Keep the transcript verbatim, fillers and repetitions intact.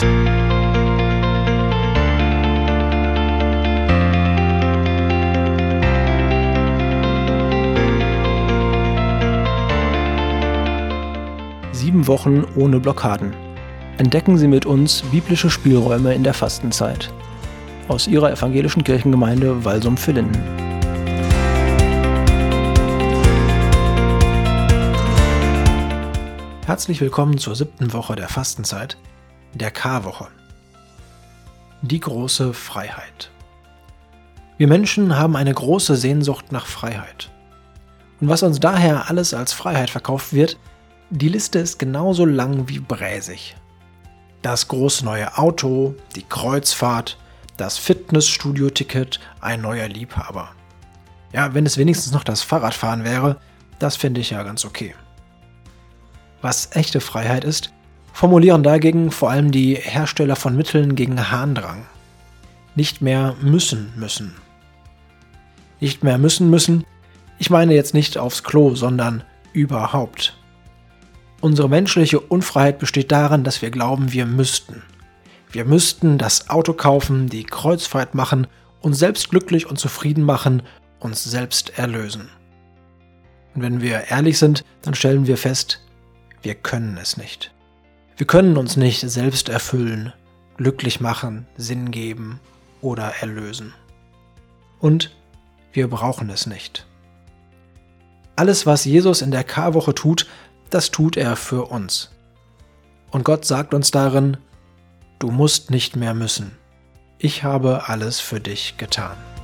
Sieben Wochen ohne Blockaden. Entdecken Sie mit uns biblische Spielräume in der Fastenzeit. Aus Ihrer evangelischen Kirchengemeinde Walsum-Villingen. Herzlich willkommen zur siebten Woche der Fastenzeit, der Karwoche. Die große Freiheit. Wir Menschen haben eine große Sehnsucht nach Freiheit. Und was uns daher alles als Freiheit verkauft wird, die Liste ist genauso lang wie bräsig. Das große neue Auto, die Kreuzfahrt, das Fitnessstudio-Ticket, ein neuer Liebhaber. Ja, wenn es wenigstens noch das Fahrradfahren wäre, das finde ich ja ganz okay. Was echte Freiheit ist, formulieren dagegen vor allem die Hersteller von Mitteln gegen Harndrang. Nicht mehr müssen müssen. Nicht mehr müssen müssen, ich meine jetzt nicht aufs Klo, sondern überhaupt. Unsere menschliche Unfreiheit besteht darin, dass wir glauben, wir müssten. Wir müssten das Auto kaufen, die Kreuzfahrt machen, uns selbst glücklich und zufrieden machen, uns selbst erlösen. Und wenn wir ehrlich sind, dann stellen wir fest, wir können es nicht. Wir können uns nicht selbst erfüllen, glücklich machen, Sinn geben oder erlösen. Und wir brauchen es nicht. Alles, was Jesus in der Karwoche tut, das tut er für uns. Und Gott sagt uns darin, du musst nicht mehr müssen. Ich habe alles für dich getan.